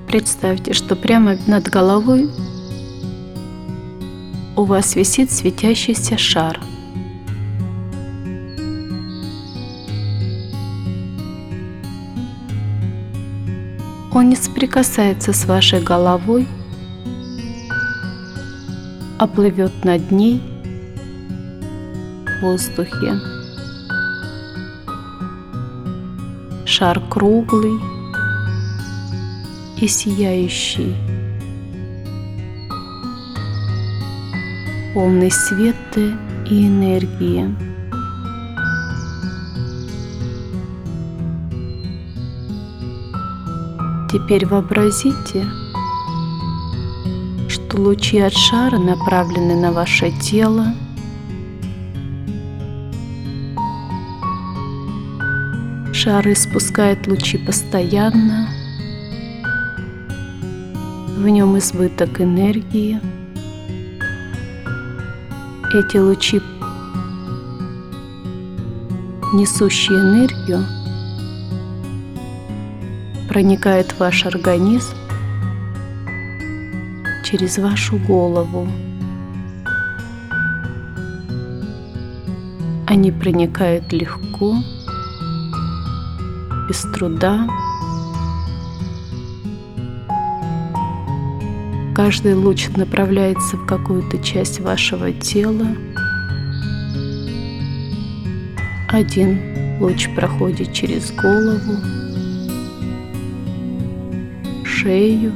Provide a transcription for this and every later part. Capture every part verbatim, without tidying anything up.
Представьте, что прямо над головой у вас висит светящийся шар. Он не соприкасается с вашей головой, а плывет над ней в воздухе. Шар круглый и сияющий, полный света и энергии. Теперь вообразите, что лучи от шара направлены на ваше тело. Шар испускает лучи постоянно. В нем избыток энергии. Эти лучи, несущие энергию, проникают в ваш организм через вашу голову. Они проникают легко, без труда. Каждый луч направляется в какую-то часть вашего тела. Один луч проходит через голову, шею,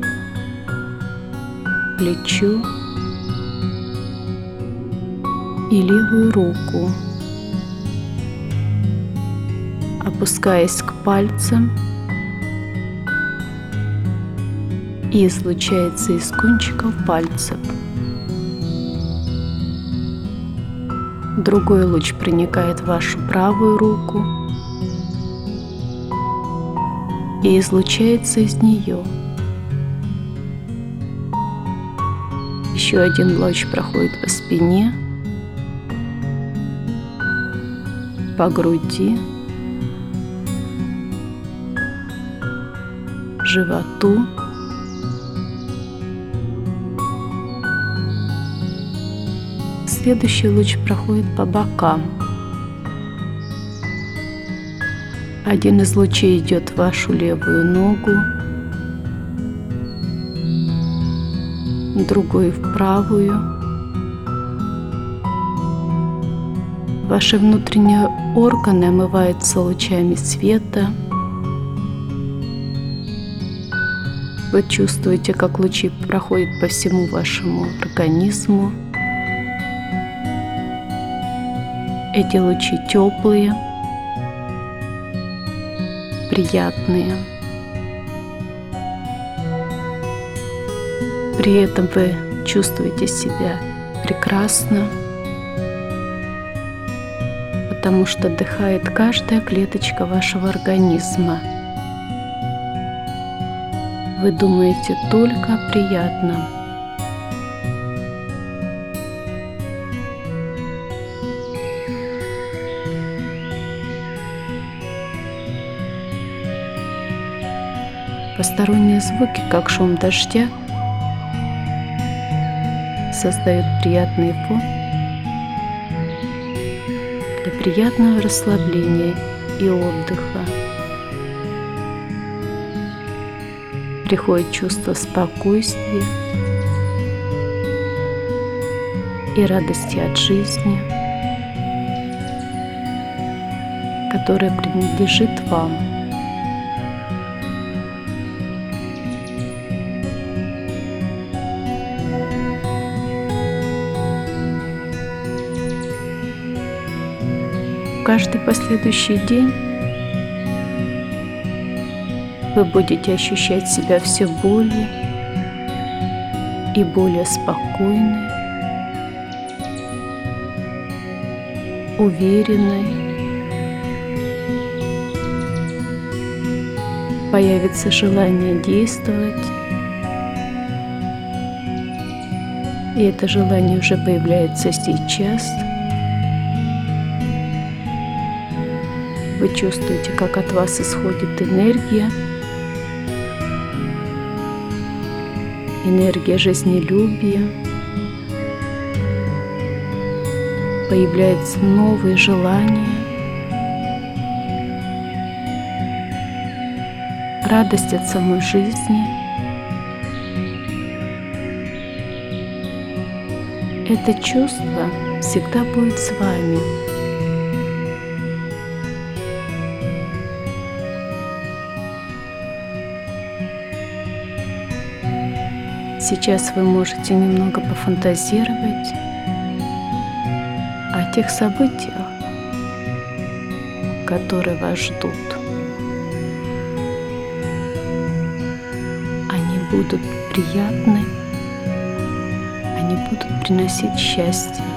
плечо и левую руку, опускаясь к пальцам, и излучается из кончиков пальцев. Другой луч проникает в вашу правую руку и излучается из нее. Еще один луч проходит по спине, по груди, животу. Следующий луч проходит по бокам. Один из лучей идет в вашу левую ногу, другой в правую. Ваши внутренние органы омываются лучами света. Вы чувствуете, как лучи проходят по всему вашему организму. Эти лучи теплые, приятные. При этом вы чувствуете себя прекрасно, потому что отдыхает каждая клеточка вашего организма. Вы думаете только о приятном. Посторонние звуки, как шум дождя, создают приятный фон для приятного расслабления и отдыха. Приходит чувство спокойствия и радости от жизни, которая принадлежит вам. Каждый последующий день вы будете ощущать себя все более и более спокойной, уверенной. Появится желание действовать, и это желание уже появляется сейчас. Вы чувствуете, как от вас исходит энергия, энергия жизнелюбия, появляются новые желания, радость от самой жизни. Это чувство всегда будет с вами. Сейчас вы можете немного пофантазировать о тех событиях, которые вас ждут. Они будут приятны, они будут приносить счастье.